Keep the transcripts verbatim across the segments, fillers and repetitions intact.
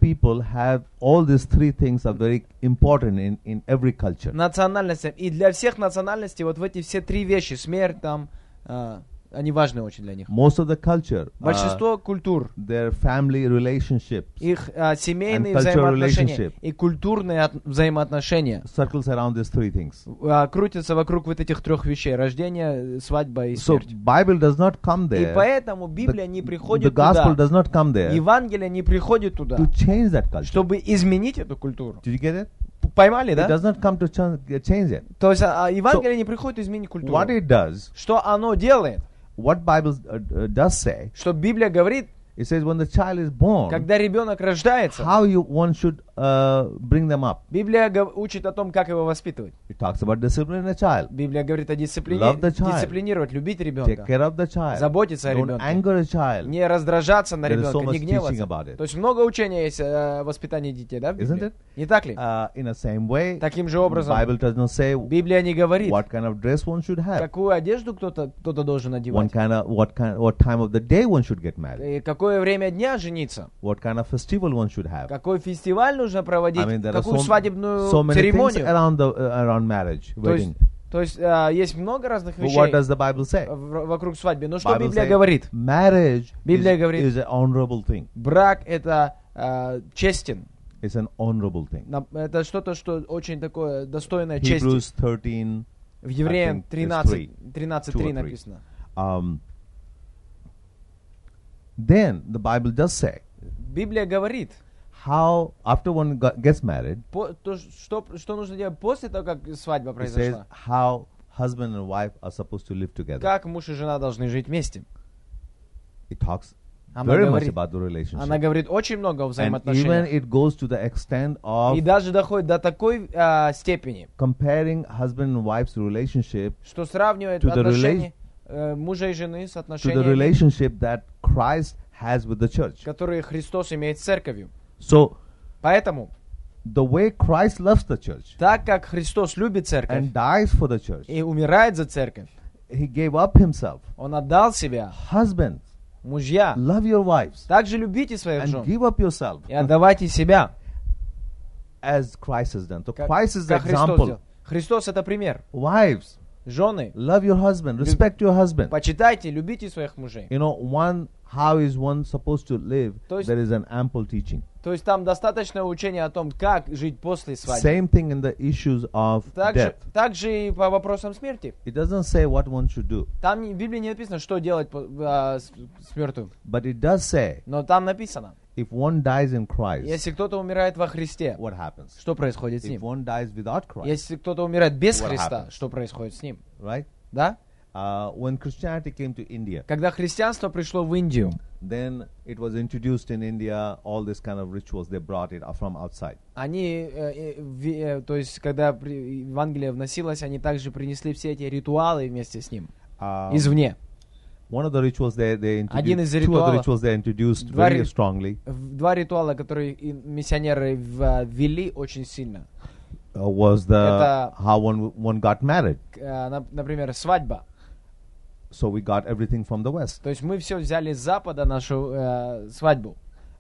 people have all these three things are very important in, in every culture. Национальностям. И для всех национальностей вот в эти все три вещи, смерть там, а, они важны очень для них. Most of the culture, Большинство uh, культур, their family relationships, их а, семейные and cultural взаимоотношения relationship и культурные от- взаимоотношения circles around these three things. а, крутятся вокруг вот этих трех вещей: рождение, свадьба и So смерть. Bible does not come И there. поэтому Библия не The приходит gospel туда, does not come there Евангелие не приходит туда, to change that culture. чтобы изменить эту культуру. Did you get it? П- Поймали, It да? does not come to ch- change it. То есть а, а, Евангелие не приходит изменить культуру. What it does, Что оно делает? what Bible uh, uh, does say, Что Библия говорит, it says when the child is born, когда ребенок рождается, how you one should uh, bring them up. Библия гов- учит о том, как его воспитывать. It talks about disciplining a child, Библия говорит о дисциплине, Love the child. дисциплинировать, любить take ребенка, care of the child, заботиться о don't ребенке, anger a child. не раздражаться на There is so ребенка, не much teaching гневаться. about it. То есть много учения есть о воспитании детей, да, в Isn't Библии? it? Не так ли? Uh, in the same way, Таким же образом, Bible does not say Библия не говорит, what kind of dress one should have, какую одежду кто-то кто-то должен one одевать, kind of what kind what time of the day one should get married, и какое время дня жениться, what kind of festival one should have. какой фестиваль нужно проводить, I mean, there are какую so, свадебную so many things церемонию. around the uh, around marriage, То есть, wedding. то есть а, есть много разных But вещей what does the Bible say? в- вокруг свадьбы. Но что Bible Библия says говорит? marriage Библия is, говорит, is an honorable thing. брак это а, честен. It's an honorable thing. На- Это что-то, что очень такое достойное чести. Hebrews thirteen, В Евреям I think it's тринадцать, three. тринадцать Two or три three. написано. um, then the Bible does say Библия говорит, how after one go- gets married, по- то, что, что нужно делать после того, как свадьба it says произошла. how husband and wife are supposed to live together. Как муж и жена должны жить вместе. It talks Она very much говорит, about the relationship. она говорит очень много о And even взаимоотношениях. it goes to the extent of И даже доходит до такой а, степени, comparing husband and wife's relationship что сравнивает To the отношения э, мужа и жены с to the отношениями, relationship that Christ has with the church. которые Христос имеет с церковью. So Поэтому, the way Christ loves the church так как Христос любит церковь and dies for the church, и умирает за церковь, he gave up himself. Он отдал себя. Husbands, Мужья, love your wives также любите своих and жен give up yourself и отдавайте себя, as Christ has done. So как, Christ is the как Христос example. сделал. Христос это пример. Wives, Жены, love your husband, respect your husband. почитайте, любите своих мужей. You know, one, how is one supposed to live? То есть- There is an ample teaching. То есть там достаточное учение о том, как жить после свадьбы. Same thing in the issues of Также, death. также и по вопросам смерти. It doesn't say what one should do, Там не- в Библии не написано, что делать по- а, с, с мертвым. but it does say Но там написано, if one dies in Christ, если кто-то умирает во Христе, what happens? что происходит с If ним? one dies without Christ, Если кто-то умирает без What Христа, happens? что происходит с ним? right? Да? Uh, when Christianity came to India, Когда христианство пришло в Индию, then it was introduced in India. All this kind of rituals they brought it from outside. они, э, э, ви- э, то есть, когда при- Евангелие вносилось, они также принесли все эти ритуалы вместе с ним, Um, извне. One of the rituals they they Один из introduced, two of the ритуалов- rituals they introduced Два very ри- strongly В- Два ритуала, которые и миссионеры в- ввели очень сильно. uh, was the Это- how one one got married. К- э, нап- Например, свадьба. So we got everything from the West. То есть мы все взяли с Запада, нашу э, свадьбу.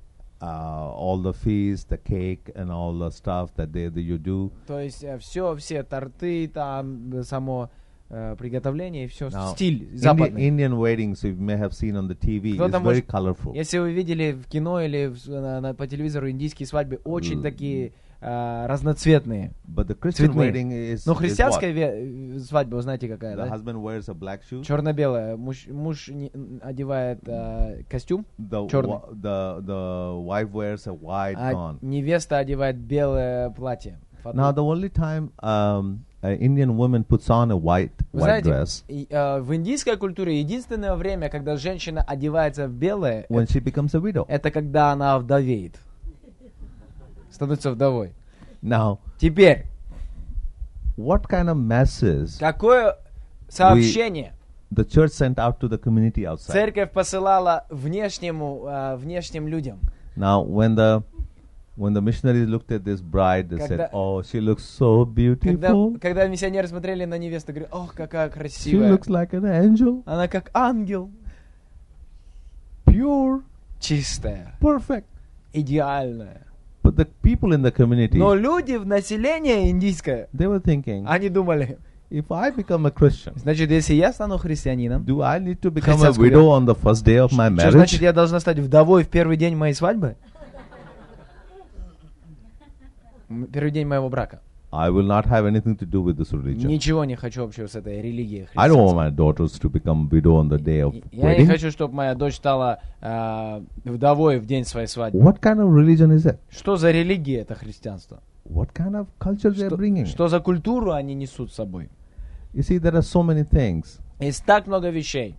Uh, all the feast, the cake, and all the stuff that they that you do. То есть все, все торты, там, э, само э, приготовление и все, Now, стиль Indian, западный. Indian weddings you may have seen on the T V is Кто-то very может- colorful. Если вы видели в кино или в- на- на- по телевизору индийские свадьбы, очень М. такие э, разноцветные. But the Christian Цветные. wedding is, Но is христианская what? ве- э, свадьба, вы знаете какая, The да? husband wears a black shoe. Черно-белая. Муж, муж не- одевает э, костюм, The, Черный. wa- the the wife wears a white а gown. невеста одевает белое платье. Фату. Now the only time um, an Indian woman puts on a white Вы white знаете, dress и, э, в индийской культуре единственное время, когда женщина одевается в белое, when это, she becomes a widow. это когда она вдовеет. Становится вдовой. Now, Теперь, what kind of messages какое сообщение the church sent out to the community outside? церковь посылала внешнему, э, внешним людям? Now, when the when the missionaries looked at this bride, they Когда- said, "Oh, she looks so Когда, beautiful. когда миссионеры смотрели на невесту, говорят, ох, какая She красивая. looks like an angel, Она как ангел, pure, чистая, perfect." идеальная. But the people in the community, Но люди в населении индийское, they were thinking, они думали, if I become a Christian, значит, если я стану христианином, do I need to become a Христианскую widow on the first day of my что значит, marriage? я должна стать вдовой в первый день моей свадьбы? М, Первый день моего брака. I will not have anything to do with this religion. Ничего не хочу общего с этой религией I don't want христианской. my daughters to become widow on the day of Я не wedding. хочу, чтобы моя дочь стала а, вдовой в день своей свадьбы. What kind of religion is that? Что за религия это христианство? What kind of culture they are Что, bringing? что за культуру они несут с собой? You see, there are so many things Есть так много вещей,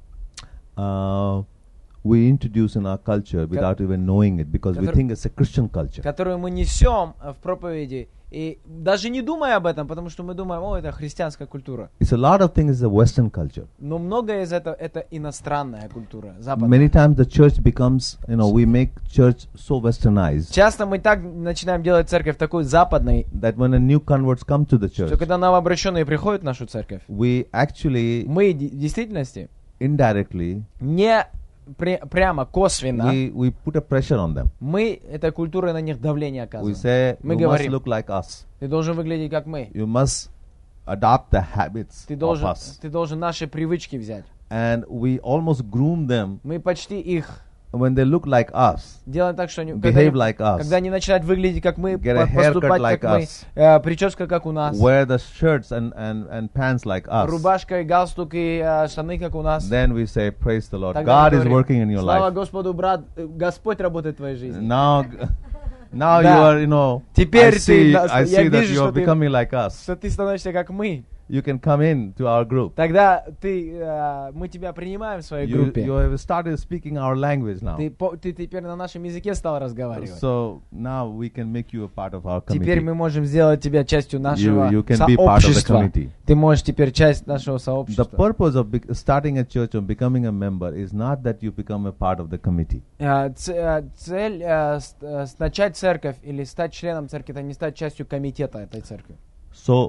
uh, we introduce in our culture without even knowing it, because we Который- think it's a Christian culture. которые мы несем э, в проповеди, и даже не думая об этом, потому что мы думаем, о, это христианская культура. It's a lot of things is a Western culture. Но многое из этого это иностранная культура, западная. Many times the church becomes, you know, we make church so westernized Часто мы так начинаем делать церковь такой западной, that when a new converts come to the что church, когда новообращенные приходят в нашу церковь, we actually мы ди- в действительности indirectly не пре- прямо, косвенно, we, we put a pressure on them. мы этой культурой на них давление We оказываем. say Мы you must говорим, look like us. ты должен выглядеть как мы. You must adopt the habits Ты of должен, us. ты должен наши привычки взять. And we almost groom them Мы почти их when they look like us, делаем так, что они, когда, behave они, like us, когда они начинают выглядеть как мы, get a по- haircut поступать like как мы, us, э, прическа как у нас, wear the shirts and, and, and pants like us. рубашка и галстук и э, штаны как у нас. Then we say, praise the Lord. Тогда God мы is говорим, working in your слава life. Господу, брат, э, Господь работает в твоей жизни. Now, now you Да. are, you know, Теперь I ты see, на- I я see that вижу, you are что ты- becoming like us. Что ты становишься как мы. You can come in to our group. Тогда ты, э, мы тебя принимаем в своей You, группе. you have started speaking our language now. Ты, по- ты теперь на нашем языке стал разговаривать. So now we can make you a part of our Теперь committee. мы можем сделать тебя частью нашего You, you can be part of the сообщества. committee. Ты можешь теперь часть нашего The сообщества. purpose of bec- starting a church or becoming a member is not that you become a part of the committee. Э, ц- э, Цель э, с- э, с- начать церковь или стать членом церкви, это не стать частью комитета этой церкви. So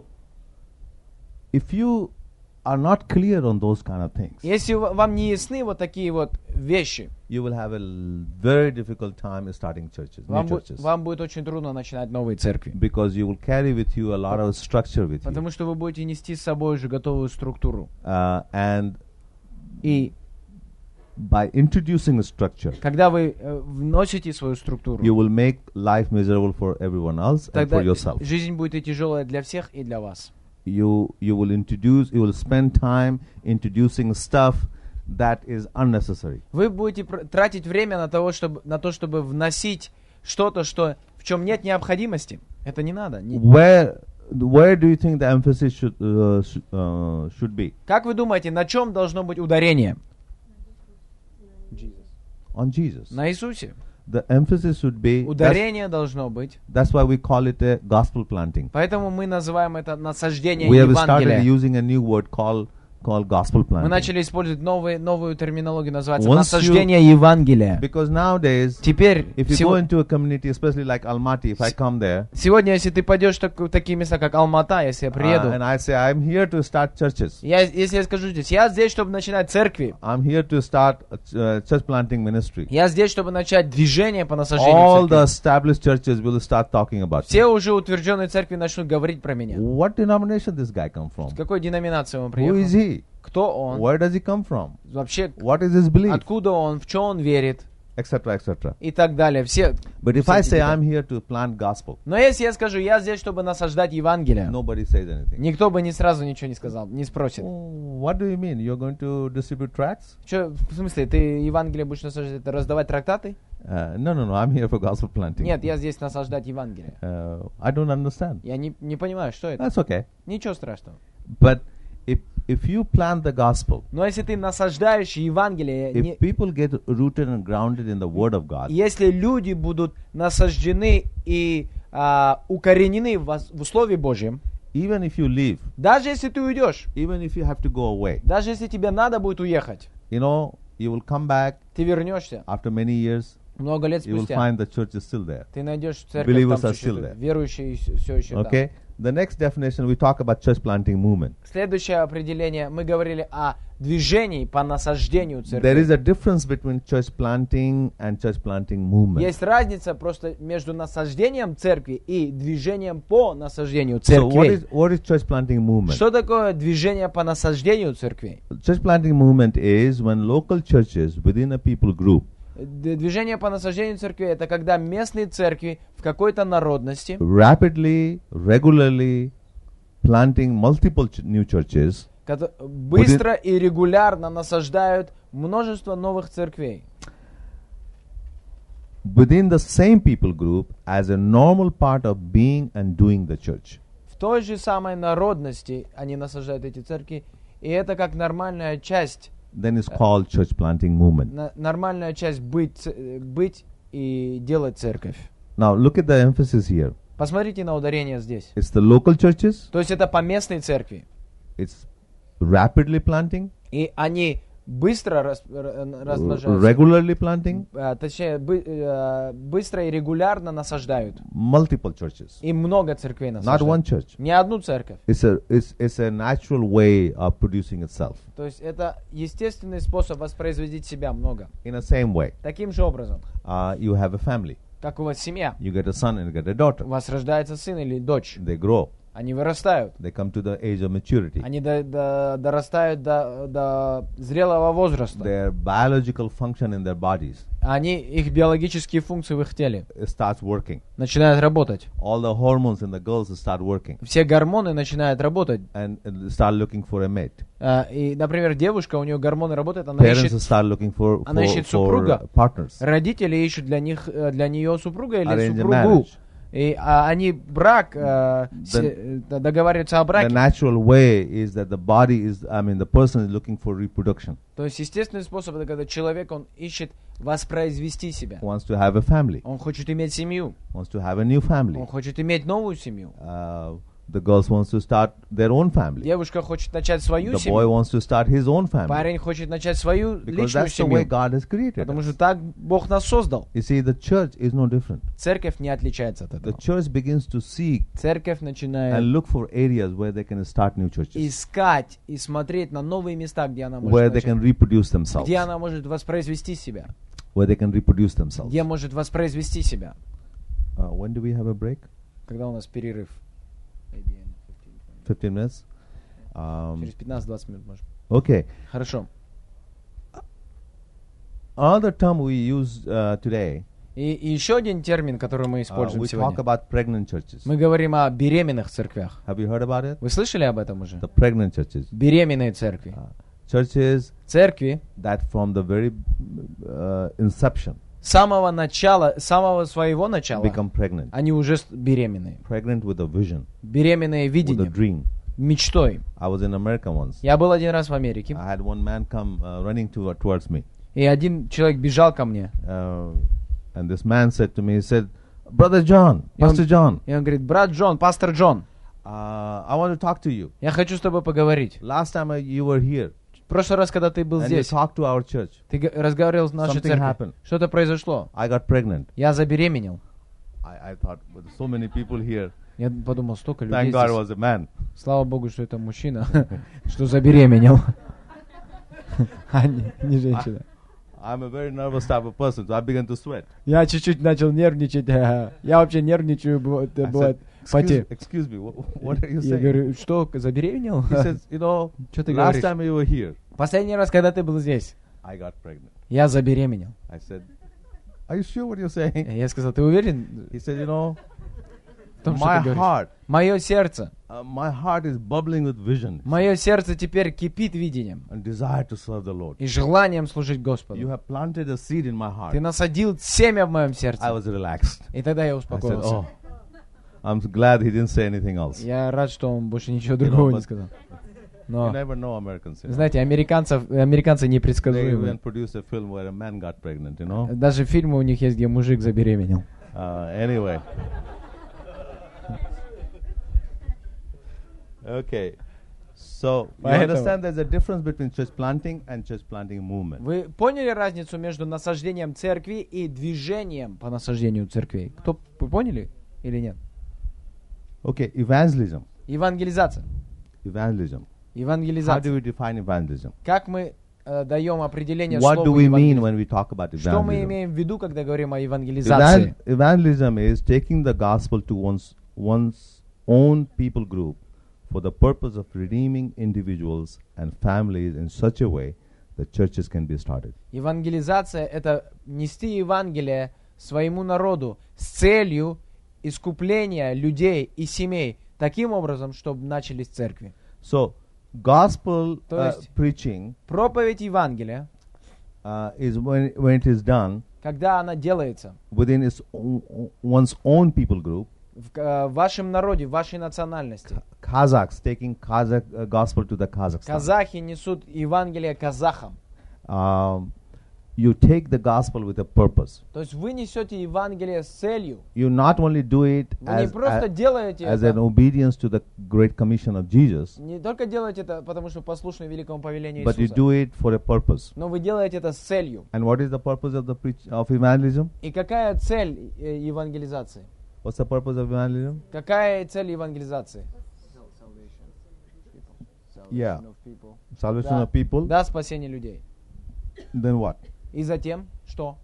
if you are not clear on those kind of things, Если в- вам не ясны вот такие вот вещи, you will have a l- very difficult time starting churches, new вам, бу- churches, вам будет очень трудно начинать новые церкви. because you will carry with you a lot of structure with you, Потому что вы будете нести с собой уже готовую структуру. uh, and И by introducing a structure, когда вы э, вносите свою структуру, you will make life miserable for everyone else and тогда for yourself. жизнь будет и тяжелая для всех и для вас. You you will introduce, you will spend time introducing stuff that is unnecessary. Вы будете пр- тратить время на, того, чтобы, на то, чтобы вносить что-то, что, в чем нет необходимости. Это не надо. Не- Where where do you think the emphasis should uh, sh- uh, should be? Как вы думаете, на чем должно быть ударение? On Jesus. На Иисусе. The emphasis should be. That's, Ударение должно быть. that's why we call it a gospel planting. Поэтому мы называем это насаждение We have started Евангелия. using a new word called called gospel Мы planting. начали использовать новые, новую терминологию, называется Once насаждение Евангелия. Because nowadays, Теперь, if you сего- go into a community, especially like Almaty, if I come there сегодня, если ты пойдешь в так- в такие места, как Алмата, если я uh, приеду, and I say I'm here to start churches, я, если я скажу здесь, я здесь, чтобы начинать церкви, I'm here to start a ch- uh, church planting ministry. я здесь, чтобы начать движение по насаждению All the церкви. established churches will start talking about me. Все уже утвержденные церкви начнут говорить про меня. What denomination this guy come from? С какой деноминации он Who is приехал? he? Кто он? Where does he come from? Вообще, What is his belief? откуда он? В что он верит? Etc. etc. И так далее. Все. But if все I эти say детали. I'm here to plant gospel, Но если я скажу, я здесь, чтобы насаждать Евангелие, nobody says anything. никто бы не сразу ничего не сказал, не спросит. Oh, what do you mean? You're going to distribute tracts? Че, в смысле, ты Евангелие будешь насаждать, это раздавать трактаты? Uh, no, no, no. I'm here for gospel planting. Нет, я здесь насаждать Евангелие. Uh, I don't understand. Я не, не понимаю, что это. That's okay. Ничего страшного. But if if you plant the gospel, Но если ты насаждаешь Евангелие, if не- people get rooted and grounded in the Word of God, если люди будут насаждены и а, укоренены в, вос- в Слове Божьем, even if you leave, даже если ты уйдешь, even if you have to go away, даже если тебе надо будет уехать, you know, you will come back ты вернешься after many years. много лет You will спустя, find the church is still there. ты найдешь церковь, Believers там are существует, still there. верующие все еще Okay, The next definition, we talk about church planting movement. Следующее определение, мы говорили о движении по насаждению There церкви. is a difference between church planting and church planting movement. Есть разница просто между насаждением церкви и движением по насаждению So what церквей. is what is church planting movement? Что такое движение по насаждению церквей? Church planting movement is when local churches within a people group Д- Движение по насаждению церквей — это когда местные церкви в какой-то народности rapidly, regularly planting multiple ch- new churches кото- быстро и регулярно насаждают множество новых церквей within the same people group as a normal part of being and doing the church. в той же самой народности. Они насаждают эти церкви, и это как нормальная часть, Then it's called church planting movement. на- нормальная часть быть, ц- э, быть и делать церковь. Now look at the emphasis here. Посмотрите на ударение здесь. It's the local churches. То есть это по местной церкви. It's rapidly planting, И они быстро рас- р- размножаются. regularly planting, А, точнее, бы- э, быстро и регулярно насаждают. multiple churches. И много церквей Not насаждают. one church. Не одну церковь. It's a it's, it's a natural way of producing itself. То есть это естественный способ воспроизводить себя много. In the same way, Таким же образом, uh, you have a family. как у вас семья. You get a son and you get a У daughter. вас рождается сын или дочь. They grow. Они вырастают. They come to the age of maturity. Они до- до- дорастают до, до зрелого возраста. Their biological function in their bodies Они, их биологические функции в их теле starts working. начинают работать. All the hormones in the girls start working Все гормоны начинают работать. and uh, start looking for a mate. А, И, например, девушка, у нее гормоны работают, она Parents ищет, start looking for, она for, ищет for супруга. uh, partners. родители ищут для них, э, для нее супруга или Arrange a супругу. marriage. И а, они брак, э, с- The- э, договариваются о The браке. natural way is that the body is, I mean, the person is looking for reproduction, То есть естественный способ — это когда человек, он ищет воспроизвести себя. wants to have a family, Он хочет иметь семью, wants to have a new family. он хочет иметь новую семью. Uh, the girls wants to start their own family. Девушка хочет начать свою The boy семью. wants to start his own family. Парень хочет начать свою Because личную that's the way семью. God has created Потому us. что так Бог нас создал. You see, the church is no different. Церковь не отличается от The этого. church begins to seek Церковь and начинает look for areas where they can start new churches, искать и смотреть на новые места, где она where может they can начать, reproduce themselves, где она может воспроизвести себя. where they can reproduce themselves. Где может воспроизвести себя. Uh, when do we have a break? Когда у нас перерыв? fifteen minutes? Um, Через пятнадцать-двадцать минут, может. okay. Хорошо. Another term we use uh, today, И, и еще один термин, который мы uh, используем we talk сегодня. about pregnant churches. Мы говорим о беременных церквях. Have you heard about it? Вы слышали об этом уже? The pregnant churches. Беременные церкви. Uh, churches Церкви that from the very uh, inception с самого начала, с самого своего начала, become pregnant. они уже с- беременные. Pregnant with a vision, Беременные with a видением, dream. мечтой. I was in America once. Я был один раз в Америке, I had one man come uh, running to, towards me. и один человек бежал ко мне. Uh, and this man said to me, he said, Brother John, И он- Pastor John, И он говорит: брат Джон, пастор Джон, uh, I want to talk to you. я хочу с тобой поговорить. Last time uh, you were here В прошлый раз, когда ты был and you здесь, talked to our church, ты г- разговаривал с нашей Something церковью. happened. Что-то произошло. I got pregnant. Я забеременел. I, I thought, with so many people here, Я подумал, столько людей thank God it здесь. was a man. Слава Богу, что это мужчина, что забеременел. А не, не женщина. I'm a very nervous type of person, so I began to sweat. Я чуть-чуть начал нервничать. Я вообще нервничаю, бывает, I said, бывает excuse, потею. excuse me, what, what are you Я saying? говорю: что, забеременел? He says, you know, Что ты last говоришь? time you were here, Последний раз, когда ты был здесь, I got pregnant. я забеременел. I said, are you sure what you're saying? Я сказал: ты уверен He said, you know, в том, что my ты говоришь? heart, Мое сердце, uh, my heart is bubbling with vision мое сердце теперь кипит видением and desire to serve the Lord. и желанием служить You Господу. have planted a seed in my heart. Ты насадил семя в моем I сердце. was relaxed. И тогда я I said, успокоился. oh, I'm glad he didn't say anything else. Я рад, что он больше ничего You know, другого не but сказал. you Но, never know Americans. You know. знаете, американцев, американцы They непредсказуемы. even produced a film where a man got pregnant, you know. Даже фильмы у них есть, где мужик забеременел. Uh, anyway. Okay. So, you Поэтому- understand there's a difference between church planting and church planting movement. Вы поняли разницу между насаждением церкви и движением по насаждению церквей? Кто, вы поняли или нет? Okay, evangelism. Евангелизация. Evangelism. How do Евангелизация. we define evangelism? Как мы э, даем определение What do слова we mean евангелизм? when we talk about Что мы evangelism? имеем в виду, когда говорим о евангелизации? Evan- evangelism is taking the gospel to one's one's own people group for the purpose of redeeming individuals and families in such a way that churches can be started. Евангелизация — это нести Евангелие своему народу с целью искупления людей и семей таким образом, чтобы начались церкви. So, gospel То uh, есть- preaching Проповедь Евангелия, uh, is when when it is done когда она делается within its o- o- one's own people group. в э, вашем народе, в вашей национальности. Kazakhs taking Kazakh uh, gospel to the Kazakhstan. Казахи несут Евангелие казахам. Um, you take the gospel with a purpose. То есть вы несете Евангелие с целью. You not only do it Вы не as, просто a- делаете as an это, obedience to the Great Commission of Jesus, не только делаете это, потому что послушны великому повелению but you Иисуса, do it for a purpose. но вы делаете это с целью. And what is the purpose of the preach of evangelism? И какая цель э, евангелизации? What's the purpose of evangelism? Какая цель евангелизации? Yeah. Salvation Да. of people. Да, спасение людей. Then what? И затем что?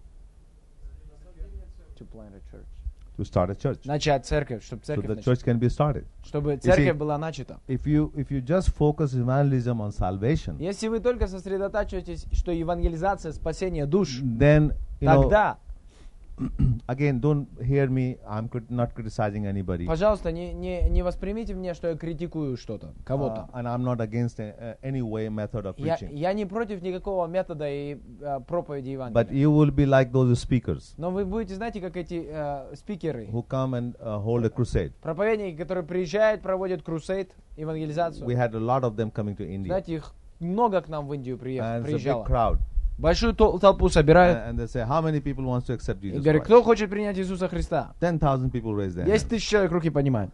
To plant a church. To start a church. Начать церковь, чтобы So церковь the начать. church can be started. Чтобы see- церковь была начата. If you if you just focus evangelism on salvation, Если вы только сосредотачиваетесь, что евангелизация, спасение душ, then you know тогда, again, don't hear me. I'm crit- not criticizing anybody, пожалуйста, не, не, не воспримите меня, что я критикую что-то, uh, кого-то. and I'm not against a, uh, any way method of Я, preaching. я не против никакого метода и э, проповеди But Евангелия. you will be like those speakers Но вы будете, знаете, как эти э, спикеры, who come and uh, hold a crusade. проповедники, которые приезжают, проводят крусейд, We евангелизацию. had a lot of them coming to India, Знаете, их много к нам в Индию приехало, and it's a big приезжало. crowd. Большую тол- толпу собирают And, and they say, how many people wants to accept и Jesus говорят, Christ? кто хочет принять Иисуса Христа? Ten thousand people raise their Десять hands. тысяч человек руки поднимают.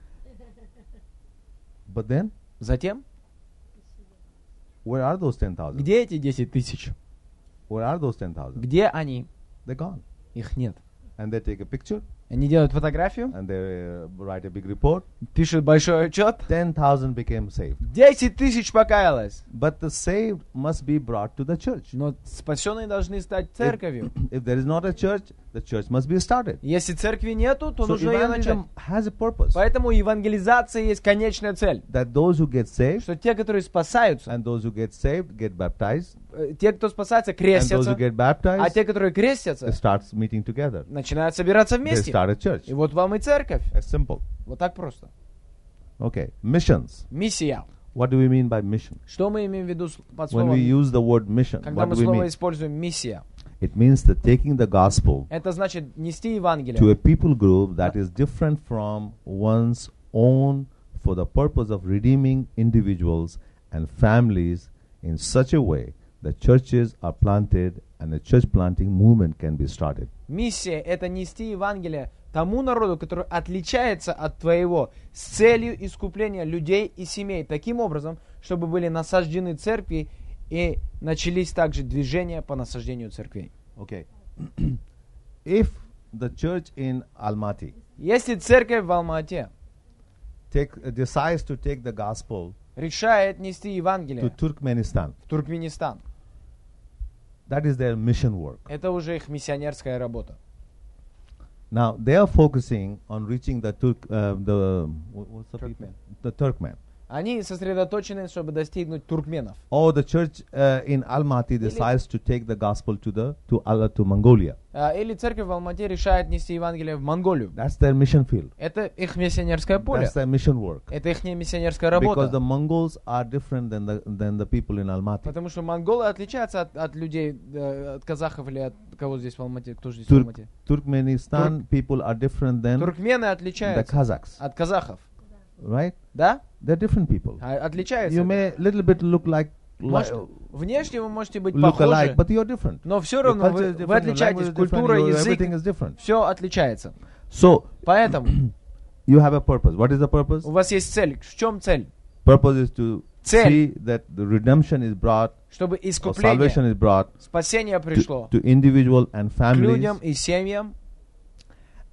But then, Затем, where are those ten thousand? где эти десять тысяч? Where are those ten thousand? Где они? They're gone. Их нет. And they take a picture Они делают фотографию, and they uh, write a big report. пишут большой отчет. Ten thousand became saved. Десять тысяч покаялось. But the saved must be brought to the church. Но спасенные должны стать церковью. If there is not a church, the church must be started. Если церкви нету, то So нужно ее начать. evangelism has a purpose. Поэтому евангелизация есть конечная цель. That those who get saved Что те, которые спасаются, and those who get saved get baptized, э, те, кто спасается, and those крестятся, who get а baptized те, которые крестятся, they start meeting together. начинают собираться They вместе. start a church. И вот вам и церковь. It's simple. Вот так просто. Okay. Missions. Миссия. What do we mean by mission? Что мы имеем в виду с- под When we словом, use the word mission, когда what мы do we слово mean? используем миссия? It means that taking the gospel Это значит нести to a Евангелие people group that is different from one's own for the purpose of redeeming individuals and families in such a way that churches are planted and a church planting movement can be started. Миссия — это нести Евангелие тому народу, который отличается от твоего, с целью искупления людей и семей, таким образом, чтобы были насаждены церкви и начались также движения по насаждению церквей. Okay. If the church in Almaty Если церковь в Алма-Ате take, uh, decides to take the gospel решает нести to Евангелие Turkmenistan, в Туркменистан, that is their mission work. это уже их миссионерская работа. Now they are focusing on reaching the Turk, uh, the what- what's the people? Turkmen. The Turkmen. Они сосредоточены, чтобы достигнуть туркменов. Or the church uh, in Almaty decides to take the gospel to the to Allah to Mongolia. А, Или церковь в Алмате решает нести Евангелие в Монголию. That's their mission field. Это их миссионерское поле. That's their mission work. Это их миссионерская Because the работа. Mongols are different than the than the people in Almaty. Потому что монголы отличаются от, от людей, э, от казахов или от кого здесь в Алмате, кто же здесь в Turk, Алмате? Turkmenistan people are different than Туркмены the отличаются Kazakhs, от казахов, right? да? They're different people. А- Отличаются. You may little bit look like, Может, like внешне вы можете быть look alike, похожи, but you're different. но все Your равно culture вы, is вы different, your отличаетесь. language is Культура, different, your- язык, everything is different. все отличается. So Поэтому you have a purpose. What is the purpose? у вас есть цель. В чем цель? Purpose is to Цель. see that the redemption is brought, Чтобы or искупление, salvation is brought спасение to, пришло to individual and к families, людям и семьям,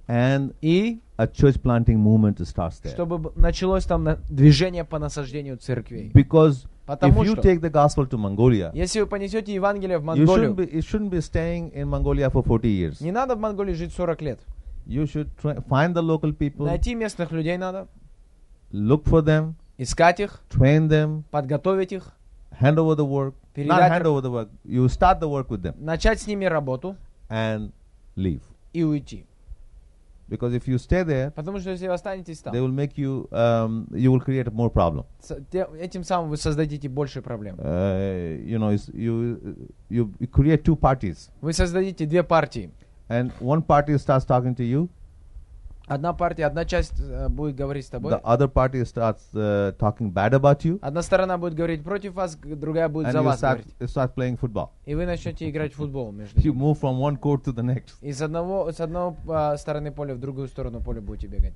and И a church planting movement starts there. чтобы б- началось там на- движение по насаждению церквей. Because if Потому you что, take the gospel to Mongolia, если вы понесете Евангелие в you shouldn't Монголию, be, you shouldn't be staying in Mongolia for forty years. не надо в Монголии жить сорок лет. You should try, find the local people, Найти местных людей надо, look for them, искать их, train them, подготовить их, hand over the work. Not передать, hand over the work. You start the work with them начать с ними работу and leave. и уйти. Because if you stay there, Потому что если вы останетесь they там, will make you, um, you will create more problem. с- те- этим самым вы создадите больше проблем. Uh, you know, it's- you, you you create two parties, Вы создадите две партии. and one party starts talking to you, Одна партия, одна часть э, будет говорить с тобой, the other party starts uh, talking bad about you, одна сторона будет говорить против вас, г- другая будет and за you вас start говорить. you start playing football. И вы начнете играть в футбол между You ними. move from one court to the next. И с одного, с одной а, стороны поля в другую сторону поля будете бегать.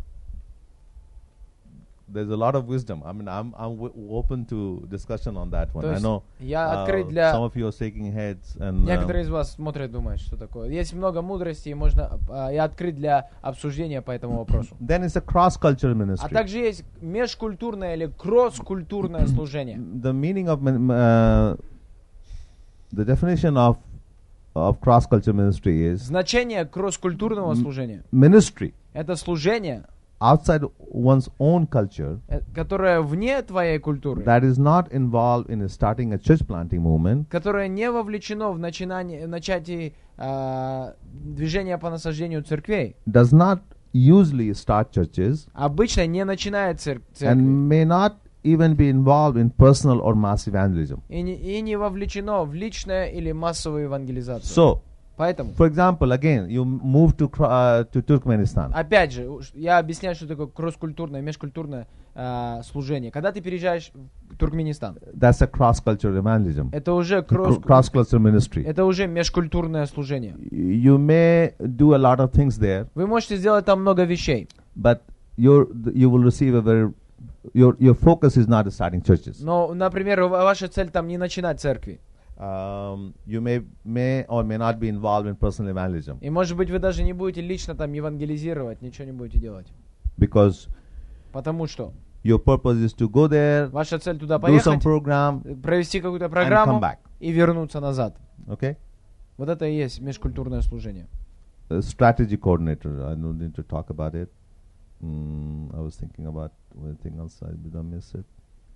There's a lot of wisdom. I mean, I'm I'm w- open to discussion on that one. То I есть know я uh, открыт для... some of you are shaking heads, and um, Некоторые из вас смотрят, думают, что такое. Есть много мудрости, и можно, а, я открыт для обсуждения по этому вопросу. then it's a cross-cultural А ministry. также есть межкультурное или кросс-культурное служение. The meaning of min- uh, the definition of of cross-cultural ministry is Значение кросс-культурного служения ministry — это служение, outside one's own culture э, которое вне твоей культуры, that is not involved in starting a church planting movement, которое не вовлечено в начинание, в начатии а, движения по насаждению церквей, does not usually start churches, обычно не начинает цер- and церкви may not even be involved in personal or mass evangelism. и не, и не вовлечено в личное или массовую евангелизацию. So, Поэтому, for example, again, you move to Kra- uh, to Turkmenistan. опять же, уж я объясняю, что такое кросс-культурное, межкультурное а, служение. Когда ты переезжаешь в Туркменистан, That's a cross-cultural evangelism, это уже кросс, cross-cultural ministry. это уже межкультурное служение. You may do a lot of things there, Вы можете сделать там много вещей, but your you will receive a very your your focus is not starting churches. но, например, ва- ваша цель там не начинать церкви. Um, you may may or may not be involved in personal evangelism И, может быть, вы даже не будете лично там евангелизировать, ничего не будете делать. because Потому что your purpose is to go there, ваша цель туда do some поехать, program, провести какую-то and come программу back. и вернуться назад. Okay. Вот это и есть межкультурное служение. A strategy coordinator. I don't need to talk about it. Mm, I was thinking about anything else. I did I miss it?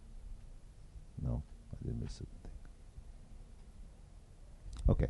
No, I didn't miss it. Okay.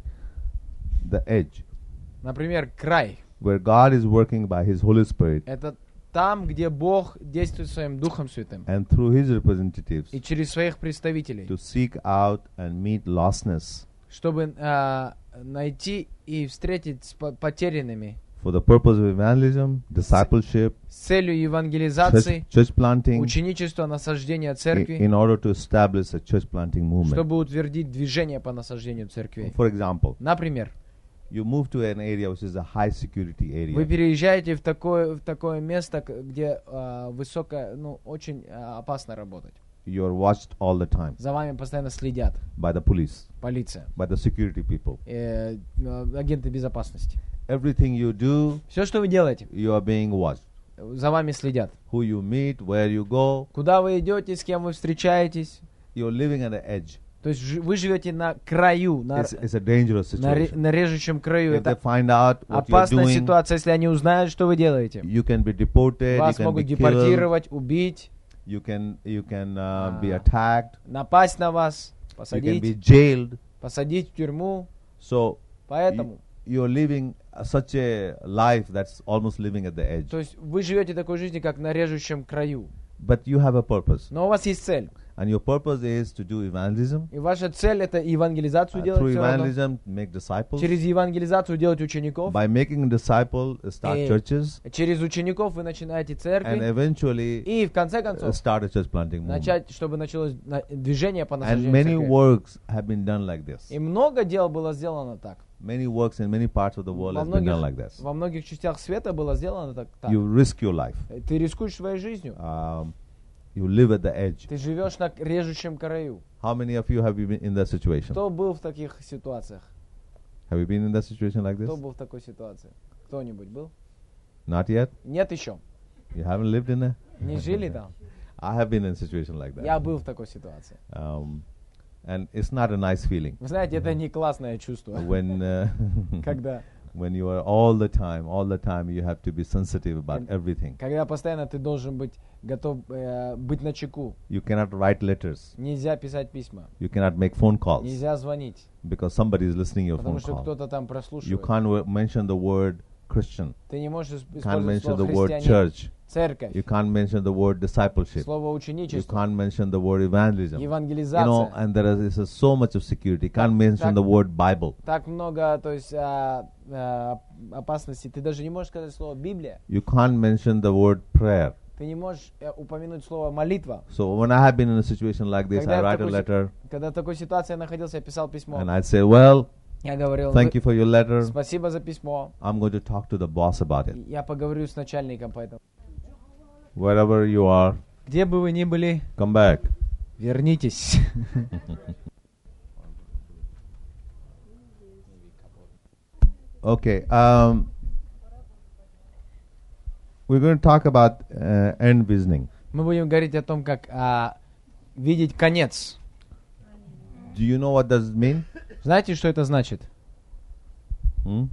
The edge, Например, край. where God is working by His Holy Spirit Это там, где Бог действует своим Духом Святым and through His representatives и через своих представителей, to seek out and meet lostness чтобы а, найти и встретить с по- потерянными for the purpose of evangelism, discipleship, с целью church, евангелизации, church planting, ученичества, насаждения i- церкви, in order to establish a church planting movement. чтобы утвердить движение по насаждению церквей. For example, Например, you move to an area which is a high security вы area. переезжаете в такое, в такое место, к- где а, высокая, ну, очень а, опасно работать. You are watched all the time За вами постоянно следят by the police, полиция, by the security people. э, э, агенты безопасности. Everything you do, Все, что вы делаете, you are being watched. за вами следят. Who you meet, where you go, Куда вы идете, с кем вы встречаетесь. you're living at the edge. То есть жи- вы живете на краю, на, It's, it's a dangerous на, ре- situation. на режущем краю. If they Это find out what you're опасная doing, ситуация, если они узнают, что вы делаете. you can be deported, you Вас can be могут killed, депортировать, убить, you can you can uh, be Ah. attacked, напасть на вас, you can be посадить, jailed. посадить в тюрьму. So Поэтому, you're living uh, such a life that's almost living at the edge. то есть вы живете такой жизнью, как на режущем краю. But you have a purpose, Но у вас есть цель. and your purpose is to do evangelism. И ваша цель — это евангелизацию Uh, делать through всё равно. evangelism, make disciples. Через евангелизацию делать учеников. By making a disciple, uh, start И churches, через учеников вы начинаете and церкви. eventually И в конце uh, концов start a church planting movement. начать, чтобы началось на- движение по And насаждению many церкви. works have been done like this. И много дел было сделано так. Many works in many parts of the world Во has been done многих, like this. во многих частях света было сделано так. так. You risk your life. Ты рискуешь своей жизнью. Um, you live at the edge. Ты живешь на режущем краю. How many of you have you been in that situation? Кто был в таких ситуациях? Have you been in that situation like this? Кто был в такой ситуации? Кто-нибудь был? Not yet? Нет еще. You haven't lived in a? Не жили там. I have been in a situation like that. Я был в такой ситуации. Um, and it's not a nice feeling. Вы знаете, это не классное чувство. When uh, Когда, when you are all the time, all the time you have to be sensitive about everything. когда постоянно ты должен быть готов э, быть начеку. You cannot write letters. Нельзя писать письма. You cannot make phone calls Нельзя звонить. because somebody is listening to your Потому phone что call. кто-то там You прослушивает. can't w- mention the word Christian. Ты не можешь You can't использовать mention the слово word христианин. church. Церковь. You can't mention the word discipleship. Слово You ученичество. can't mention the word evangelism. You know, Евангелизация. and there is, is so much of security. You can't mention так- the word Bible. Так много, то есть, а, а, опасностей. Ты даже не можешь сказать слово Библия. You can't mention the word prayer. Ты не можешь э, упомянуть слово молитва. So when I have been in a situation like this, Когда I я в write a такой си- letter Когда в такой ситуации я находился, я писал письмо. and I'd say, well, Я говорил, thank «Вы- you for your letter. спасибо за письмо. I'm going to talk to the boss about it. Я поговорю с начальником по этому. Wherever you are, Где бы вы ни были, come back. вернитесь. Okay. Um, we're going to talk about uh, end visioning. Мы будем говорить о том, как а, видеть конец. Do you know what does it mean? Знаете, что это значит? Hmm?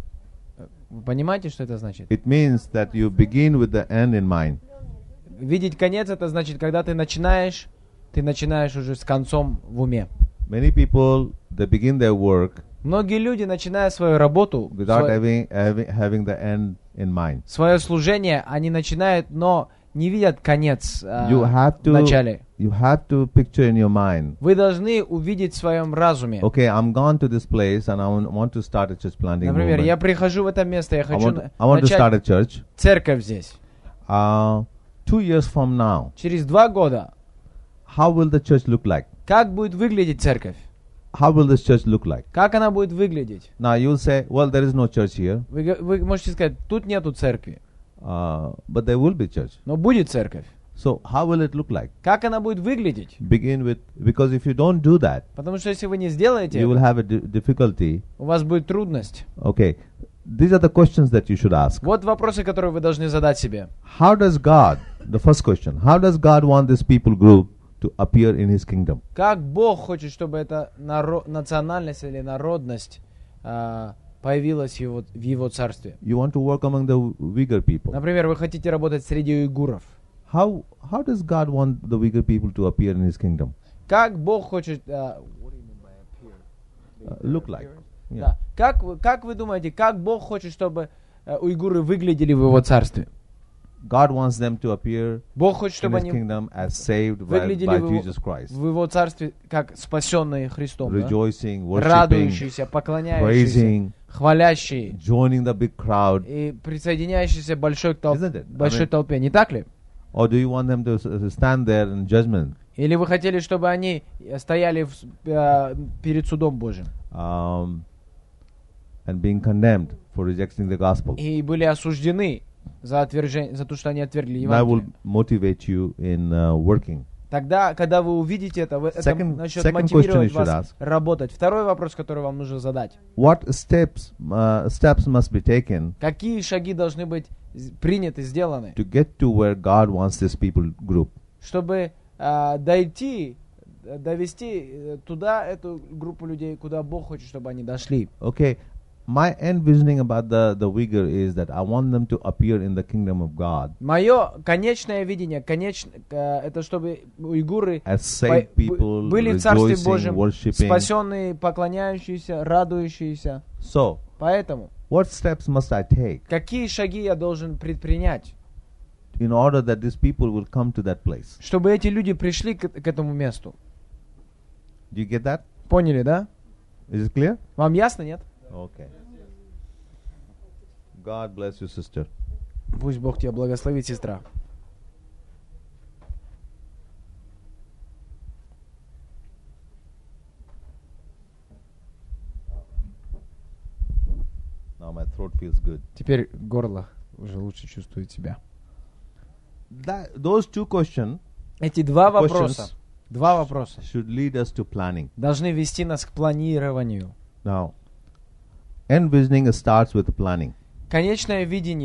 Вы понимаете, что это значит? It means that you begin with the end in mind. Видеть конец, это значит, когда ты начинаешь, ты начинаешь уже с концом в уме. Many people, they begin their work Многие люди, начиная свою работу, without свое, having, having, having the end in mind. свое служение, они начинают, но не видят конец а, You have в to, начале. you have to picture in your mind. Вы должны увидеть в своем разуме. Okay, I'm gone to this place and I want want to start a church planting Например, я movement. прихожу в это место, я I хочу want, на- I want to start начать a church. церковь здесь. Uh, two years from now, Через два года, how will the church look like? как будет выглядеть церковь? How will this church look like? Как она будет выглядеть? Now you'll say, well, there is no church here, Вы, г- вы можете сказать, тут нету церкви, uh, but there will be church. но будет церковь. So how will it look like? Как она будет выглядеть? Begin with, because if you don't do that, Потому что если вы не сделаете, you will это, have a di- difficulty. у вас будет трудность. Okay, these are the questions that you should ask. Вот вопросы, которые вы должны задать себе. How does God, the first question, how does God want this people group to appear in His kingdom? Как Бог хочет, чтобы эта наро- национальность или народность а, появилась в его, в его царстве? You want to work among the Uyghur people. Например, вы хотите работать среди уйгуров. How how does God want the Uyghur people to appear in His kingdom? Как Бог хочет... а, Uh, look like. Yeah. да. как, вы, как вы думаете, как Бог хочет, чтобы э, уйгуры выглядели в его царстве? God wants them to appear Бог хочет, in чтобы His они kingdom as saved by, выглядели by в его, Jesus Christ, в его царстве как спасенные Христом, да? rejoicing, worshiping, Радующиеся, поклоняющиеся, praising, хвалящие joining the big crowd. и присоединяющиеся к большой, толп- Isn't it? I большой mean- толпе, не так ли? Or do you want them to s- s- stand there in judgment Или вы хотели, чтобы они э, стояли в с- э, перед судом Божьим um, and being condemned for rejecting the gospel? и были осуждены за, отвержение, за то, что они отвергли That will Евангелие? motivate you in uh, working. Тогда, когда вы увидите это, вы, это Second- начнет second мотивировать question you should вас ask. работать. Второй вопрос, который вам нужно задать. What steps uh, steps must be taken Какие шаги должны быть з- приняты, сделаны, to get to where God wants this people group? чтобы э, дойти, э, довести э, туда эту группу людей, куда Бог хочет, чтобы они дошли? Okay, my envisioning about the the Uyghur is that I want them to appear in the kingdom of God Мое конечное видение, конеч... э, это чтобы уйгуры as saved по- people, были в Царстве rejoicing, Божьем, worshiping. спасенные, поклоняющиеся, радующиеся. So, Поэтому, what steps must I take какие шаги я должен предпринять, in order that these people will come to that place? чтобы эти люди пришли к, к этому месту? Do you get that? Поняли, да? Is it clear? Вам ясно, нет? Okay. God bless you, sister. Пусть Бог тебя благословит, сестра. Now my throat feels good. Теперь горло уже лучше чувствует себя. That, those two questions Эти два Questions. вопроса, два вопроса should lead us to planning. должны вести нас к планированию. Now, envisioning starts with planning. Конечное видение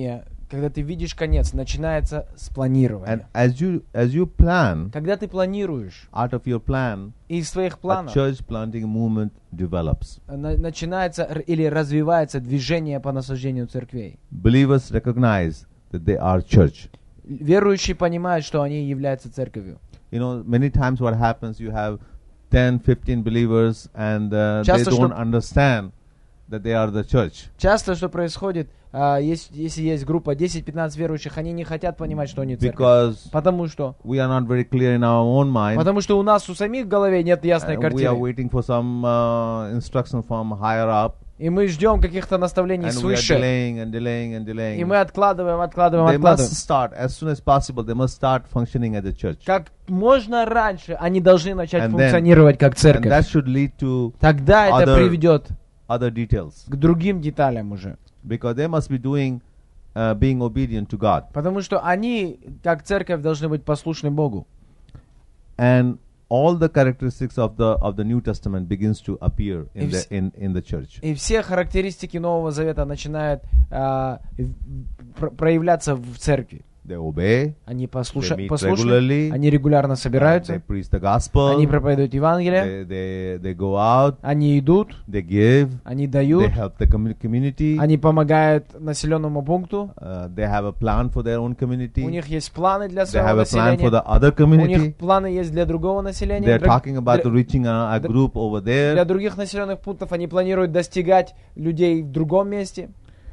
когда ты видишь конец, начинается с планирования. And as you as you plan, Когда ты планируешь, out of your plan, и из своих a планов church planting movement develops. на- начинается р- или развивается движение по насаждению церквей. Believers recognize that they are church. Верующие понимают, что они являются церковью. You know, many times what happens, you have ten, fifteen believers, and uh, they Часто, don't что- understand that they are the church. Часто что происходит, а, есть- если есть группа десять-пятнадцать верующих, они не хотят понимать, что они церковь. Because Потому что? we are not very clear in our own mind. Потому что у нас у самих в голове нет ясной And we are картины. waiting for some uh, instruction from higher up, И мы ждем каких-то наставлений and we are свыше. delaying and delaying and delaying. И мы откладываем, откладываем, They must откладываем. start as soon as possible. They must start functioning as a church, Как можно раньше они должны начать And then- функционировать как and церковь. that should lead to Тогда это other- приведет other details, к другим деталям уже. because they must be doing, uh, being obedient to God. Потому что они, как церковь, должны быть послушны Богу. And all the characteristics of the of the New Testament begins to appear in И the вс- in, in the church. И все характеристики Нового Завета начинают а, в- про- проявляться в церкви. They obey, Они послуша- They meet послушны, regularly. они регулярно they собираются, preach the gospel, они проповедуют Евангелие, they, they, they go out, они идут, they give, они they дают, help the commu- community, они помогают населенному пункту, uh, they have a plan for their own community, у них есть планы для they своего have a plan for населения, the other у них community, планы есть для другого населения, they're др- talking about для- reaching a, a dr- group over для there. других населенных пунктов они планируют достигать людей в другом месте.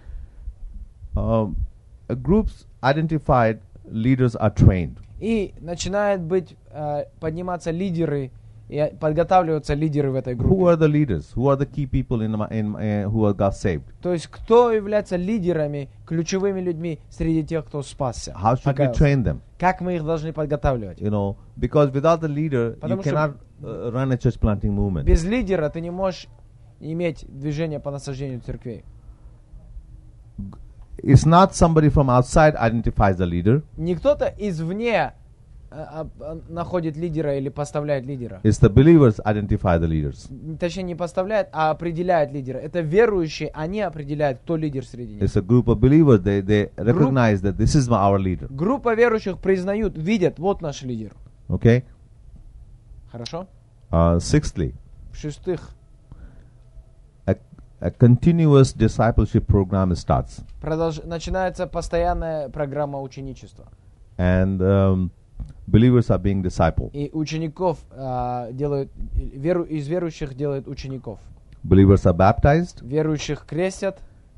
Um, uh, groups identified leaders are trained. И начинают быть, э, подниматься лидеры, и э, подготавливаться лидеры в этой Who группе. are the leaders? Who are the key people in, my- in uh, who are got saved? То есть кто является лидерами, ключевыми людьми среди тех, кто спасся? How should we покаялся? train them? Как мы их должны подготавливать? You know, because without the leader, you Потому что- cannot uh, run a church planting movement. Без лидера ты не можешь иметь движение по насаждению церквей. It's not somebody from outside identifies the leader. Не кто-то извне э, а, а, находит лидера или поставляет лидера. It's the believers identify the leaders. Точнее, не поставляет, а определяет лидера. Это верующие, они определяют, кто лидер среди них. It's a group of believers. They they recognize that this is our leader. Группа верующих признают, видят, вот наш лидер. Okay. Хорошо? Uh, sixthly, В-шестых, a, a continuous discipleship program starts, продолж... начинается постоянная программа ученичества. and um, believers are being discipled. И учеников а, делают, веру... из верующих делают учеников. Believers are baptized. Верующих крестят,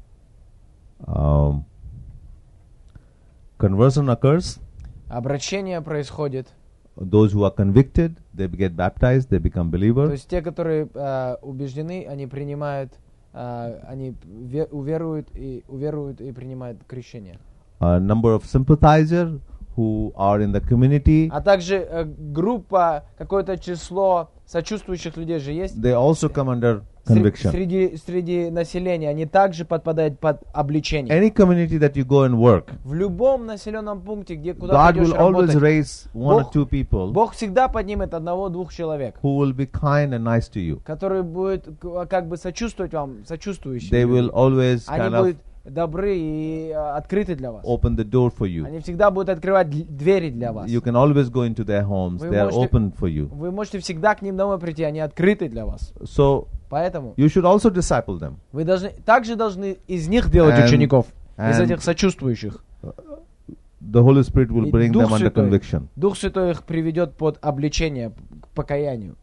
Um, conversion occurs. обращение происходит. Those who are convicted, they get baptized. They become То believers. есть те, которые а, убеждены, они принимают, а, они ве- уверуют и уверуют и принимают крещение. A number of sympathizers who are in the community, А также э, группа, какое-то число сочувствующих людей же есть. they also come under Сре- conviction. Среди, среди населения они также подпадают под обличение. Any community that you go and work, В любом населенном пункте, где куда God ты идешь will always работать, raise one or Бог- two people Бог всегда поднимет одного-двух человек, who will be kind and nice to you. которые будут к- как бы сочувствовать вам, сочувствующие. They люди. will always Они kind of будут добры и э, открыты для вас. open the door for you. Они всегда будут открывать дл- двери для вас. You can always go into their homes. Вы They are можете- open for you. Вы можете всегда к ним домой прийти, они открыты для вас. So Поэтому you should also disciple them. вы должны, также должны из них делать And- учеников, из and- этих сочувствующих. The Holy Spirit will И bring Дух them under Святой, conviction. Дух Святой их приведет под обличение, к покаянию.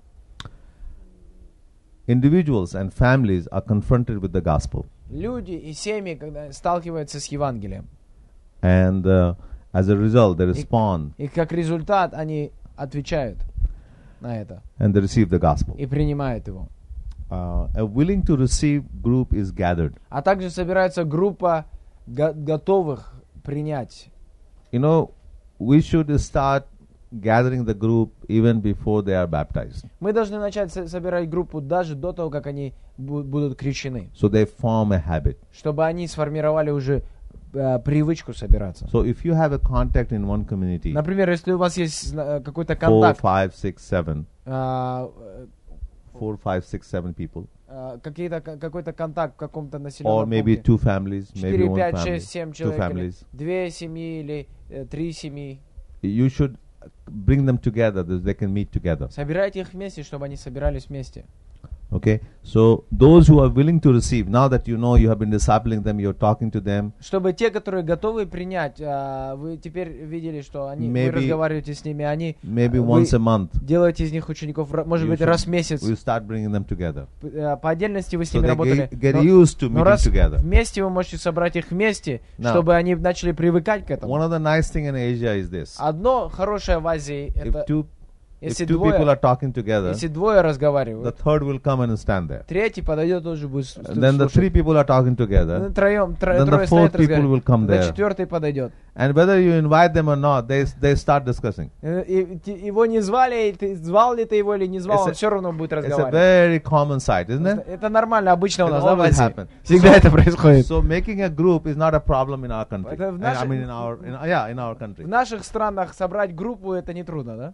Individuals and families are confronted with the gospel. Люди и семьи, когда сталкиваются с Евангелием, And uh, as a result, they respond и как результат они отвечают на это and they receive the gospel. и принимают его. Uh, a willing to receive group is gathered. А также собирается группа го- готовых принять. You know, we should start gathering the group even before they are baptized. Мы должны начать со- собирать группу даже до того, как они бу- будут крещены, So they form a habit. чтобы они сформировали уже э, привычку собираться. So if you have a contact in one community, Например, если у вас есть э, какой-то four, контакт, five, six, seven, а, four, five, six, seven people, э, какие-то, ка- какой-то контакт в каком-то or населенном maybe пункте. two families, maybe четыре, one пять, family, шесть, семь two человек, или families. две семьи или э, три семьи. You should bring them together so they can meet together. Собирайте их вместе, чтобы они собирались вместе. Okay, so those who are willing to receive, now that you know you have been discipling them, you're talking to them, Чтобы те, которые готовы принять, а, вы теперь видели, что они, вы Maybe- разговариваете с ними, они maybe Uh, we- once a month, делаете из них учеников, ра- может You быть, should- раз в месяц. we'll start bringing them together. П- а, По отдельности вы с So ними they работали. get, get Но- used to Но meeting раз together. вместе вы можете собрать их вместе, Now- чтобы они начали привыкать к One этому. of the nice thing in Asia is this. Одно хорошее в Азии, If это two, if если two people двое, are talking together, если двое the разговаривают, third will come and stand there. третий подойдет, тоже будет с- And then the three слушать. people are talking together. Троем, тро- Then the трое fourth стоят people will разговаривают, come тогда there. четвертый подойдет. And whether you invite them or not, they, they start discussing. Э, и ти- Его не звали, и ты звал ли ты его или не звал, It's он a- все равно будет It's a разговаривать. very common sight, isn't it? Это нормально, обычно у It нас, да, в always Азии? happens. Всегда So- это происходит. So making a group is not a problem in our country. Это в I- I нашей- mean in our, in, yeah, in our country. В наших странах собрать группу это не трудно, да?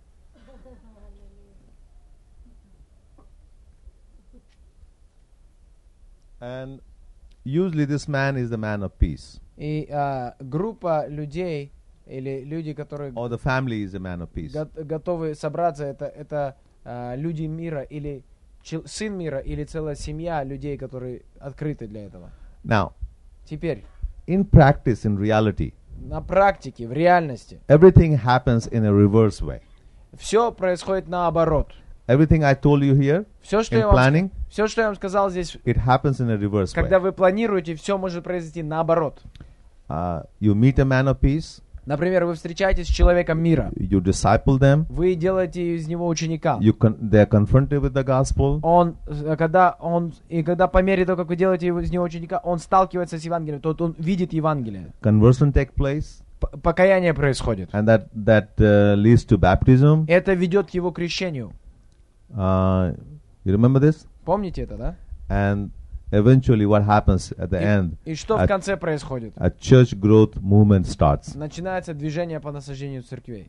And usually this man is the man of peace, И а, группа людей или люди, которые or the family is the man of peace. го- готовы собраться, это, это а, люди мира или чел- сын мира или целая семья людей, которые открыты для этого. Now, Теперь, in practice, in reality, на практике, в реальности, everything happens in a reverse way. все происходит наоборот. Everything I told you here Все, что in я вам, planning, все, что я вам сказал здесь, it happens in a reverse когда way. вы планируете, все может произойти наоборот. Uh, you meet a man of peace, Например, вы встречаетесь с человеком мира, you disciple them, вы делаете из него ученика. you con- they're confronted with the gospel, Он, э, когда он, и когда по мере того, как вы делаете его- из него ученика, он сталкивается с Евангелием, то он видит Евангелие. conversion take place, П- покаяние происходит. and that that uh, leads to baptism. Это ведет к его крещению. Uh, you remember this? Помните это, да? And eventually, what happens at the И, end? и что А- в конце происходит? A church growth movement starts. Начинается движение по насаждению церквей.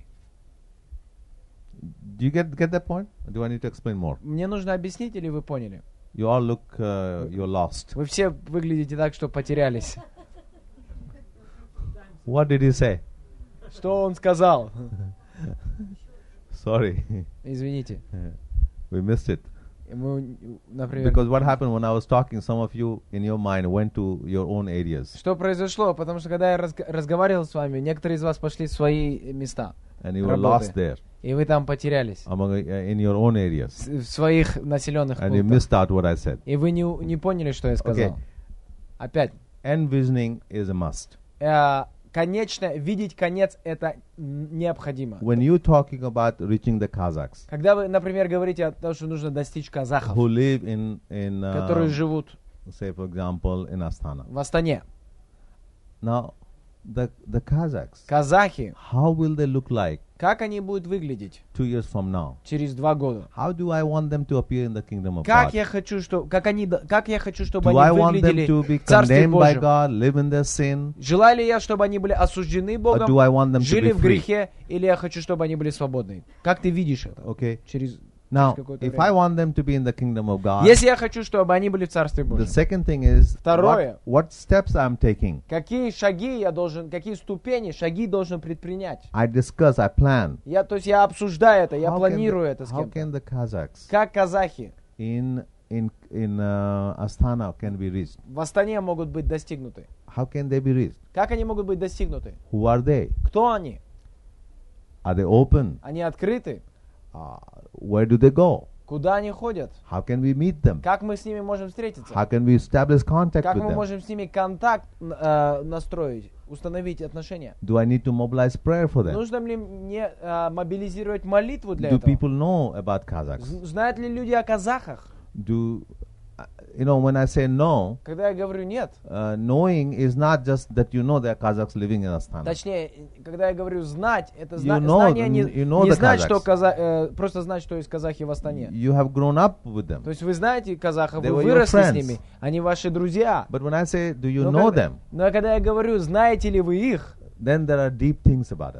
Do you get get that point? Or do I need to explain more? Мне нужно объяснить, или вы поняли? You all look uh, you're lost. Вы все выглядите так, что потерялись. What did he say? Что он сказал? Sorry, Извините. we missed it. Мы, например, Because what happened when I was talking, some of you in your mind went to your own areas, что произошло? Потому что когда я разг- разговаривал с вами, некоторые из вас пошли в свои места, and you were Работы. lost there и вы там потерялись. among uh, in your own areas, С- В своих населенных and you пунктах. missed out what I said. И вы не, у- не поняли, что я сказал. Okay. Опять. Envisioning is a must. Э, конечно, видеть конец это н- необходимо. When you talking about reaching the Kazakhs Когда вы, например, говорите о том, что нужно достичь казахов, who live in in uh, которые живут say for example in Astana. в Астане. Now, the the Kazakhs, Казахи, how will they look like как они будут выглядеть two years from now? через два года? How do I want them to appear in the kingdom of Как God? я хочу, что, как они, д- как я хочу, чтобы Do I они want them выглядели to be в Царстве condemned by Божьем? God, live in their sin, Желаю ли я, чтобы они были осуждены or Богом, do I want them to жили be в free? грехе, или я хочу, чтобы они были свободны? Как ты видишь это? Okay. Через, Now, через какое-то if время. I want them to be in the kingdom of God, Если я хочу, чтобы они были в Царстве the Божьем, second thing is Второе. what, what steps I'm taking. какие шаги я должен, какие ступени, шаги должен предпринять? I discuss, I plan. Я, то есть я обсуждаю это, я How can планирую the- это с how кем-то. can the Kazakhs Как казахи in in in uh, Astana can be reached? в Астане могут быть достигнуты? How can they be reached? Как они могут быть достигнуты? Who are they? Кто они? Are they open? Они открыты? Uh, where do they go? Куда они ходят? How can we meet them? Как мы с ними можем встретиться? How can we establish contact Как with мы them? можем с ними контакт э, настроить, установить отношения? Do I need to mobilize prayer for them? Нужно ли мне э, мобилизировать молитву для Do этого? people know about Kazakhs? З- Знают ли люди о казахах? Do uh, you know when I say no? Когда я говорю нет, Uh, knowing is not just that you know there are Kazakhs living in Astana. точнее, когда я говорю знать, это You зна- know- знание не, you know не the знать, что Kazakhs. каза- э, просто знать, что есть казахи в Астане. You have grown up with them. То есть вы знаете казахов, They вы were your выросли с friends. ними, они ваши друзья. But when I say, do you Но know когда, them? но когда я говорю, знаете ли вы их, Then there are deep things about them.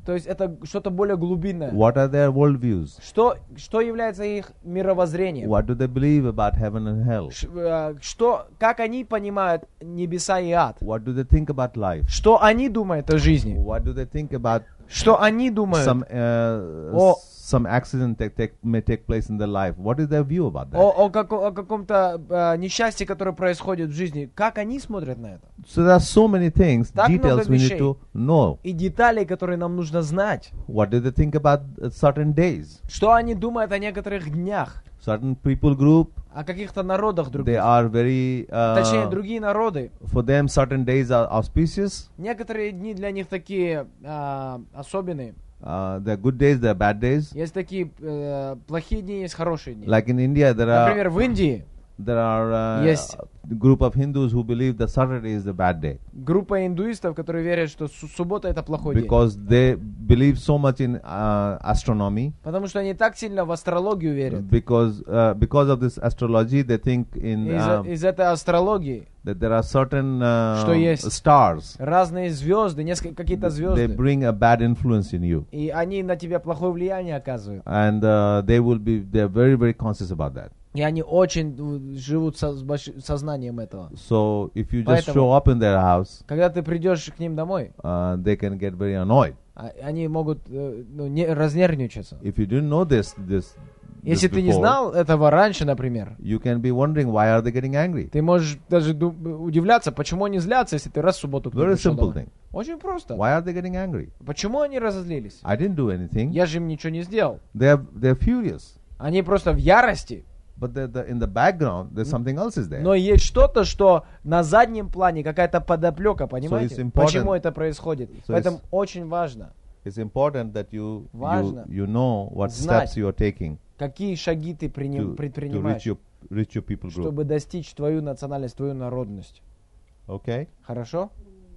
То есть это что-то более глубинное. What are their worldviews? Что, что является их мировоззрением? What do they believe about heaven and hell? Ш- э, Что, как они понимают небеса и ад? What do they think about life? Что они думают о жизни? What do they think about Что они думают some uh, О- some accident that take, may take place in their life? What is their view about that? о, о, како- о каком-то э, несчастье, которое происходит в жизни? Как они смотрят на это? So there are so many things, Так много details we need вещей. to know. И детали, которые нам нужно знать. What do they think about uh, certain days? Что они думают о некоторых днях, Certain people group, о каких-то народах they других. are very, Точнее, uh, другие народы. for them certain days are auspicious. Некоторые дни для них такие а, особенные. Uh, there are good days, there are bad days. Есть такие э, плохие дни, есть хорошие дни. Like in India, there are Например, в Индии there are uh, Есть. a group of Hindus who believe that Saturday is the bad day группа индуистов, которые верят, что су- суббота это плохой день. because they believe so much in uh, astronomy. Потому что они так сильно в астрологию верят. Because uh, because of this astrology, they think in Из-за um, из этой астрологии that there are certain uh, Что есть. stars. разные звезды, несколько какие-то They звезды, bring a bad influence in you, и они на тебя плохое влияние оказывают. and uh, they will be they're very very conscious about that. И они очень э, живут со- с больш- сознанием этого. So if you just Поэтому- show up in their house, Когда ты придешь к ним домой, uh, they can get very annoyed. а- они могут э, ну, не, разнервничаться. If you didn't know this this, this Если ты не before, знал этого раньше, например, you can be wondering why are they getting angry. ты можешь даже ду- удивляться, почему они злятся, если ты раз в субботу к ним Very пришел simple домой. thing. Очень просто. Why are they getting angry? Почему они разозлились? I didn't do anything. Я же им ничего не сделал. They're they're furious, Они просто в ярости. but they're, the in the background there's something else is there. Но есть что-то, что на заднем плане, какая-то подоплека, понимаете? it's important- Почему это происходит? So Поэтому it's- очень важно, It's important that you you, Важно you know what знать, steps you are taking какие шаги ты to, приним- to reach предпринимаешь, your reach your people group. чтобы достичь твою национальность, твою народность. Okay. Хорошо?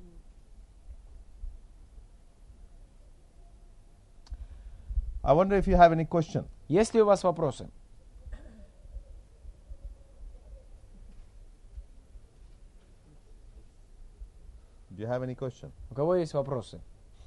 I wonder if you have any question. Есть ли у вас вопросы? Do you have any question? У кого есть вопросы?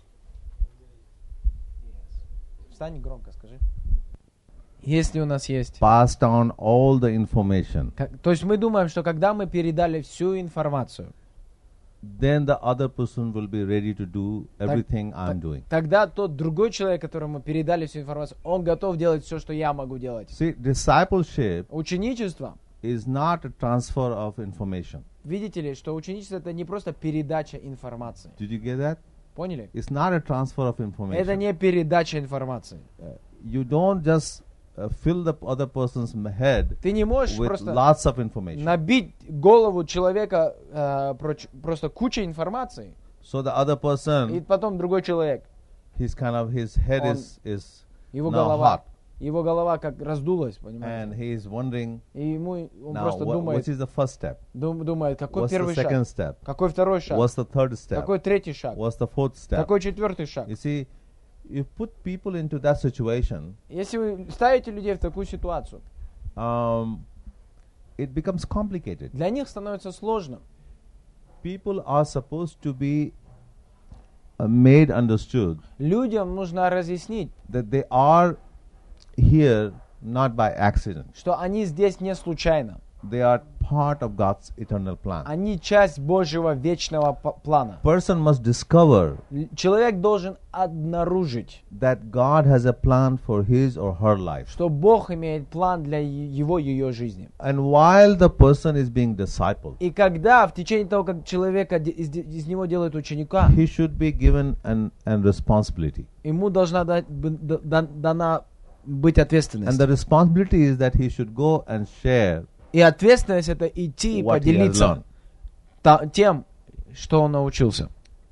Встань громко, скажи. Если у нас есть... Pass down all the information. Как- то есть мы думаем, что когда мы передали всю информацию, Then the other person will be ready to do everything I'm doing. тогда тот другой человек, которому мы передали всю информацию, он готов делать все, что я могу делать. See, discipleship Ученичество, is not a transfer of information. видите ли, что ученичество это не просто передача информации. Did you get that? Поняли? It's not a transfer of information. Это не передача информации. You don't just uh, fill the other person's head Ты не можешь with просто lots of information. набить голову человека э, проч- просто кучей информации, So the other и person, потом другой человек, his kind of his head Он- is is его now голова, hot, его голова как раздулась, and понимаете? he is wondering И ему он now просто what, думает, which is the first step, дум- думает, какой what's the первый second шаг, step, какой второй шаг, what's the third step, какой третий шаг, what's the fourth step. какой четвертый шаг. You see, you put people into that situation, Если вы ставите людей в такую ситуацию, um, it becomes complicated. для них становится сложно. People are supposed to be uh, made understood Людям нужно разъяснить, that they are here not by accident. что они здесь не случайно. They are part of God's eternal plan. Они часть Божьего вечного п- плана. Person must discover Л- Человек должен обнаружить, that God has a plan for his or her life. что Бог имеет план для е- его, ее жизни. And while the person is being discipled, И когда в течение того, как человека де- из, де- из него делают ученика, he should be given an, an responsibility. ему должна дать, б- д- дан- дана быть And ответственность. the responsibility is that he should go and share И ответственность это идти и what he has поделиться learned. та- тем, что он научился.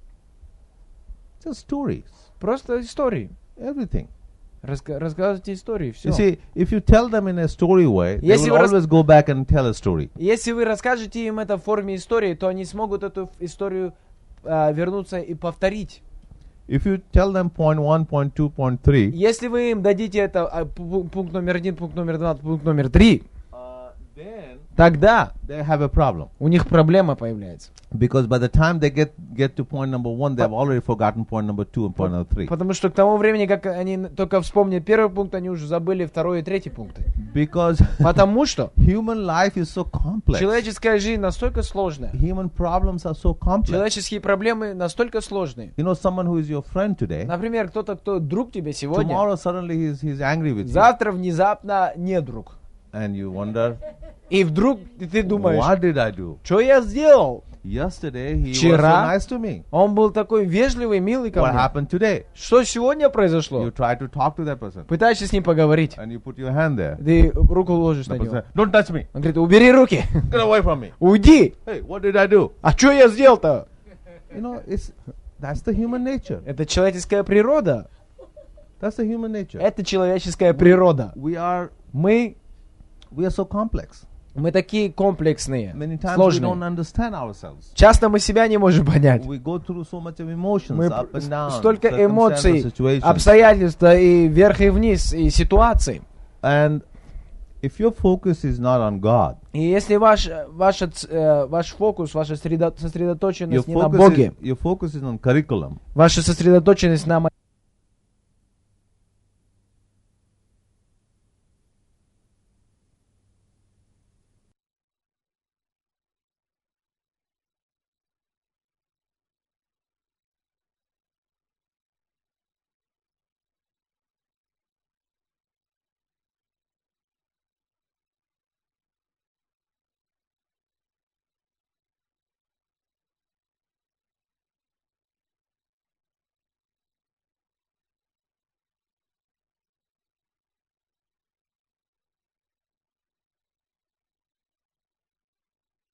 Just stories, Просто истории. everything. Раска- рассказывайте истории, все. You see, if you tell them in a story way, they Если will вы рас- always go back and tell a story. Если вы расскажете им это в форме истории, то они смогут эту ф- историю а, вернуться и повторить. If you tell them point one, point two, point three, Если вы им дадите это а, пу- пункт номер один, пункт номер два, пункт номер три, uh, then тогда they have a problem. у них проблема появляется. Because by the time they get, get to point number one, they have already forgotten point number two and point number three. Потому что к тому времени, как они только вспомнят первый пункт, они уже забыли второй и третий пункты. Because Потому что human life is so complex. человеческая жизнь настолько сложная. Human problems are so complex. Человеческие проблемы настолько сложные. You know, someone who is your friend today, Например, кто-то, кто друг тебе сегодня, tomorrow suddenly he's, he's angry with you. завтра внезапно не друг. And you wonder, И вдруг ты думаешь, what did I do? что я сделал? Yesterday he Вчера was so nice to me. Он был такой вежливый, милый ко What мне. happened today? Что сегодня You произошло? try to talk to that person. Пытаешься с ним поговорить. And you put your hand there. Ты руку ложишь на The person него. says, don't touch me. Он говорит, убери руки. Get away from me. Уйди. Hey, what did I do? А что я сделал-то? You know, it's that's the human nature. Это человеческая природа. That's the human nature. Это человеческая природа. We are Мы, we are so complex. мы такие комплексные, Many times we сложные. don't understand ourselves. Часто мы себя не можем понять. We go through so much of emotions, Мы up and down, столько circumstances, эмоций, situations. обстоятельств и вверх и вниз, и ситуаций. And if your focus is not on God, И если ваш, ваша, ц- э, ваш фокус, ваша сосредо- your сосредоточенность не на focus, Боге, is, your focus is on curriculum, ваша сосредоточенность на